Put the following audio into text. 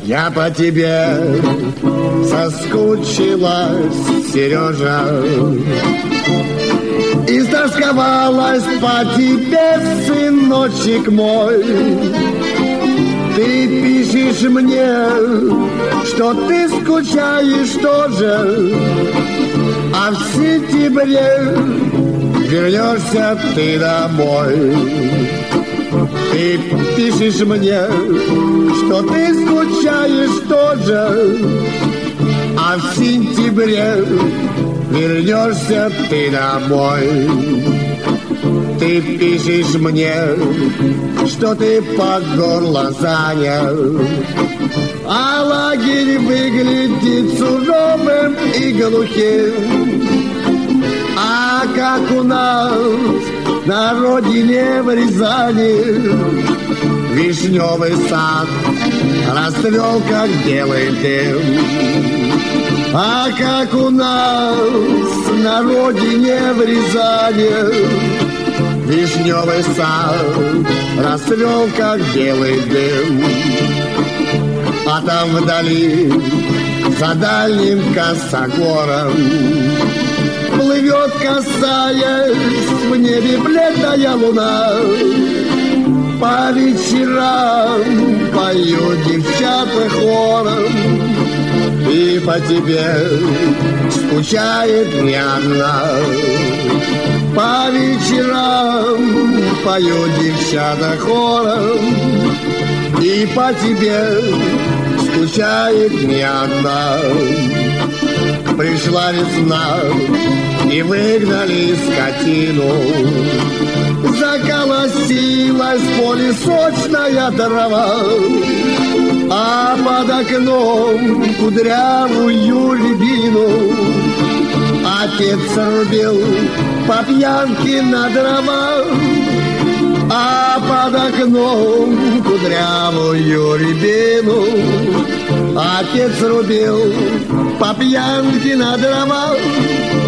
Я по тебе соскучилась, Сережа, и стосковалась по тебе, сыночек мой. Ты пишешь мне, что ты скучаешь тоже, а в сентябре вернешься ты домой. Ты пишешь мне, что ты скучаешь тоже, а в сентябре вернешься ты домой. Ты пишешь мне, что ты по горло занял, а лагерь выглядит суровым и глухим. А как у нас на родине в Рязани вишневый сад расцвел, как белый дым. А как у нас на родине в Рязани вишневый сад расцвел, как белый дым. А там вдали, за дальним косогором, плывет, касаясь в небе, бледная луна. По вечерам поют девчата хором, и по тебе скучает не одна. По вечерам поют девчата хором, и по тебе скучает не одна. Пришла весна, и выгнали скотину. Заколосилась в поле сочная трава, а под окном кудрявую рябину отец рубил по пьянке на дрова. А под окном кудрявую рябину отец рубил по пьянке на дрова.